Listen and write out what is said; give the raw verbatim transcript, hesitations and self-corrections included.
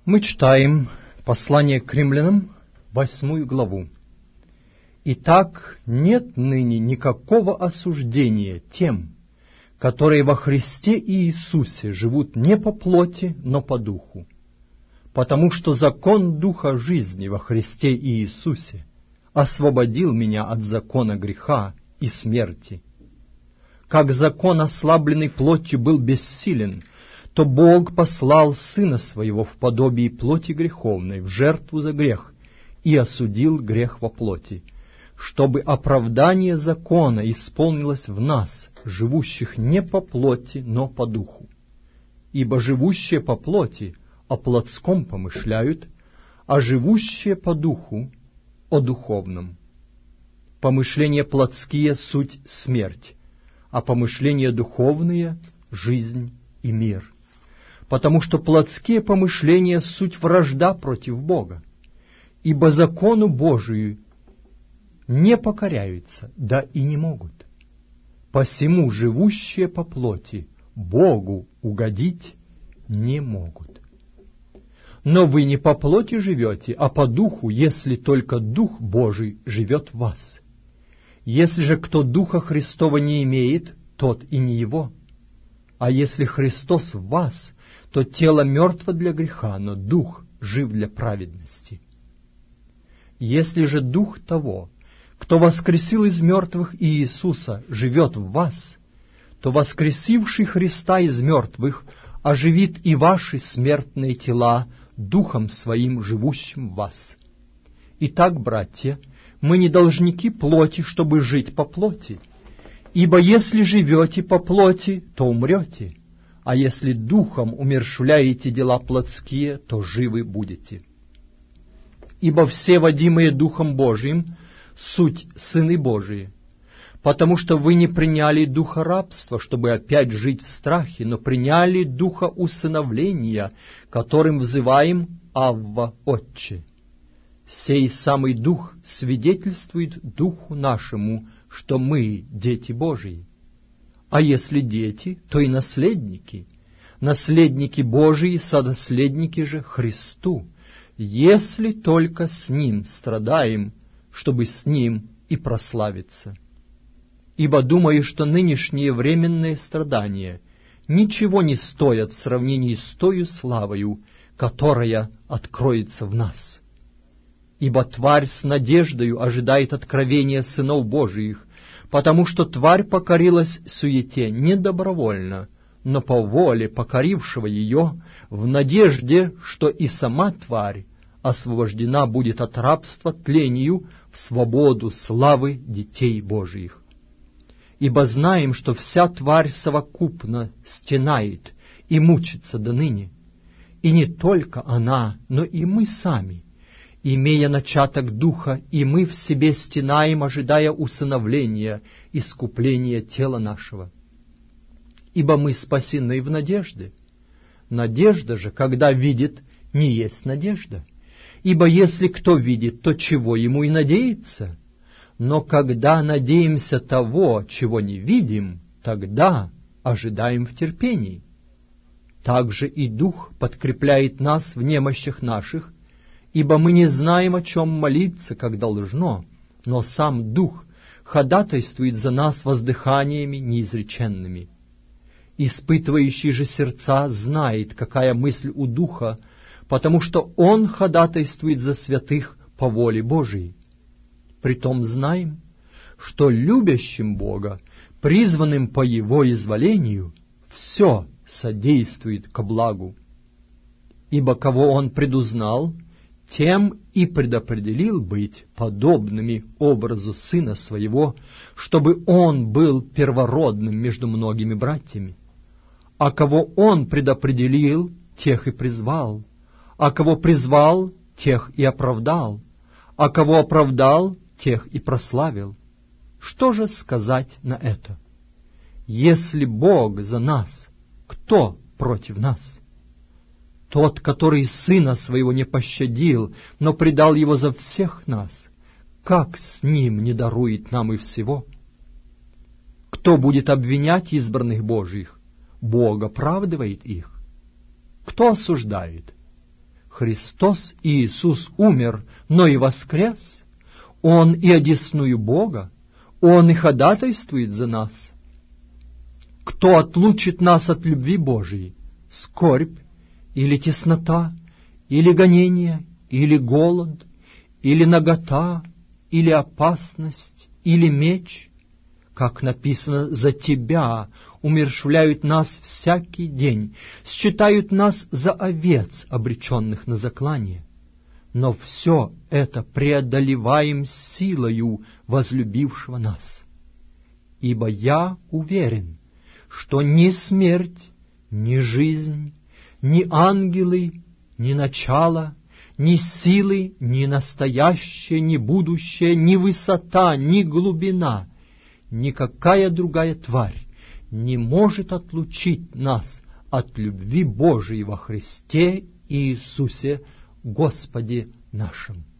Мы читаем послание к римлянам, восьмую главу. «Итак, нет ныне никакого осуждения тем, которые во Христе Иисусе живут не по плоти, но по духу. Потому что закон Духа жизни во Христе Иисусе освободил меня от закона греха и смерти. Как закон, ослабленный плотью, был бессилен, то Бог послал Сына Своего в подобии плоти греховной, в жертву за грех, и осудил грех во плоти, чтобы оправдание закона исполнилось в нас, живущих не по плоти, но по духу. Ибо живущие по плоти о плотском помышляют, а живущие по духу о духовном. Помышления плотские — суть смерть, а помышления духовные — жизнь и мир. Потому что плотские помышления — суть вражда против Бога, ибо закону Божию не покоряются, да и не могут. Посему живущие по плоти Богу угодить не могут. Но вы не по плоти живете, а по духу, если только Дух Божий живет в вас. Если же кто Духа Христова не имеет, тот и не его. А если Христос в вас, то тело мертво для греха, но Дух жив для праведности. Если же Дух того, кто воскресил из мертвых Иисуса, живет в вас, то воскресивший Христа из мертвых оживит и ваши смертные тела Духом Своим, живущим в вас. Итак, братья, мы не должники плоти, чтобы жить по плоти. Ибо если живете по плоти, то умрете, а если Духом умерщвляете дела плотские, то живы будете. Ибо все водимые Духом Божиим суть сыны Божии, потому что вы не приняли духа рабства, чтобы опять жить в страхе, но приняли духа усыновления, которым взываем Авва, Отче. Сей самый Дух свидетельствует Духу нашему, что мы дети Божии. А если дети, то и наследники, наследники Божии, сонаследники же Христу, если только с Ним страдаем, чтобы с Ним и прославиться. Ибо думаю, что нынешние временные страдания ничего не стоят в сравнении с тою славою, которая откроется в нас. Ибо тварь с надеждою ожидает откровения сынов Божиих, потому что тварь покорилась суете не добровольно, но по воле покорившего ее, в надежде, что и сама тварь освобождена будет от рабства тлению в свободу славы детей Божиих. Ибо знаем, что вся тварь совокупно стенает и мучится до ныне, и не только она, но и мы сами, имея начаток духа, и мы в себе стенаем, ожидая усыновления, искупления тела нашего. Ибо мы спасены в надежде. Надежда же, когда видит, не есть надежда. Ибо если кто видит, то чего ему и надеяться? Но когда надеемся того, чего не видим, тогда ожидаем в терпении. Также и Дух подкрепляет нас в немощах наших, ибо мы не знаем, о чем молиться, как должно, но сам Дух ходатайствует за нас воздыханиями неизреченными. Испытывающий же сердца знает, какая мысль у Духа, потому что Он ходатайствует за святых по воле Божией. Притом знаем, что любящим Бога, призванным по Его изволению, все содействует ко благу. Ибо кого Он предузнал, тем и предопределил быть подобными образу Сына Своего, чтобы Он был первородным между многими братьями. А кого Он предопределил, тех и призвал, а кого призвал, тех и оправдал, а кого оправдал, тех и прославил. Что же сказать на это? Если Бог за нас, кто против нас? Тот, который Сына Своего не пощадил, но предал Его за всех нас, как с Ним не дарует нам и всего? Кто будет обвинять избранных Божиих? Бог оправдывает их. Кто осуждает? Христос Иисус умер, но и воскрес. Он и одесную Бога, Он и ходатайствует за нас. Кто отлучит нас от любви Божией? Скорбь, или теснота, или гонение, или голод, или нагота, или опасность, или меч? Как написано, за Тебя умерщвляют нас всякий день, считают нас за овец, обреченных на заклание. Но все это преодолеваем силою возлюбившего нас. Ибо я уверен, что ни смерть, ни жизнь, ни ангелы, ни начало, ни силы, ни настоящее, ни будущее, ни высота, ни глубина, никакая другая тварь не может отлучить нас от любви Божией во Христе Иисусе Господе нашим.